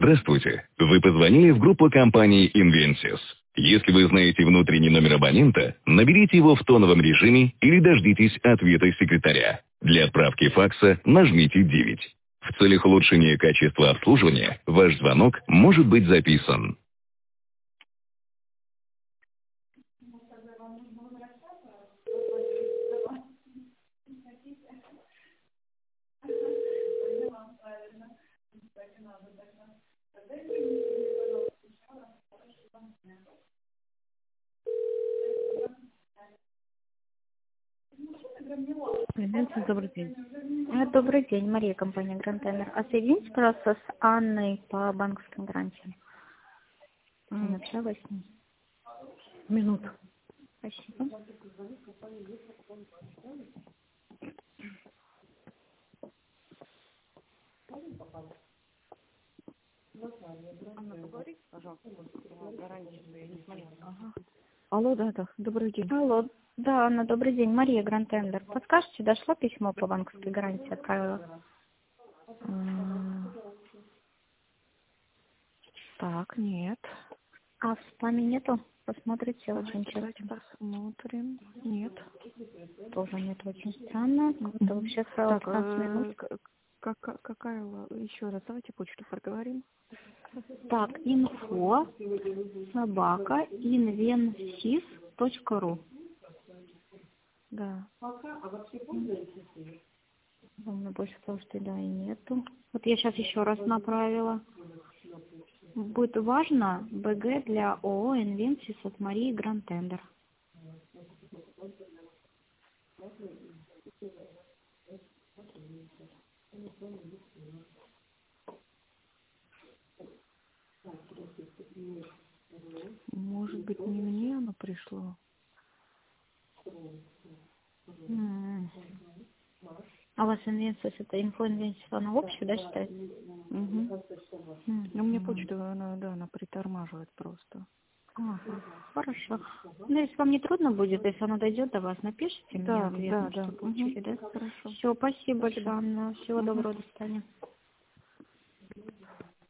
Здравствуйте. Вы позвонили в группу компании Invensys. Если вы знаете внутренний номер абонента, наберите его в тоновом режиме или дождитесь ответа секретаря. Для отправки факса нажмите 9. В целях улучшения качества обслуживания ваш звонок может быть записан. Добрый день. Добрый день, Мария, компания Grand Tenor. Соедините, пожалуйста, с Анной по банковским гарантиям. Не общалась с ней. Минуту. Спасибо. Алло, да, добрый день. Алло. Да, Анна, добрый день. Мария, Grand Tenor. Подскажете, дошло письмо по банковской гарантии? Отправила. Так, нет. А в спаме нету? Посмотрите, очень Давайте часто. посмотрим. Нет. Тоже нет, очень странно. Это вообще сразу 15 минут. Какая еще раз? Давайте почту проговорим. Так, info собака invensys.ru. Да. У меня больше того, что да и нету. Вот я сейчас еще раз направила. Будет важно БГ для ООО Invensys от Марии Grand Tenor. Может быть, не мне оно пришло? А у вас Invensys, это инфо Invensys, она общая, да, считается? Угу. Ну, мне почту, она притормаживает просто. Ага, хорошо. Ну, если вам не трудно будет, если она дойдет до вас, напишите мне ответ, Да. что получили, да? Хорошо. Все, спасибо большое, Анна. Всего доброго, до свидания.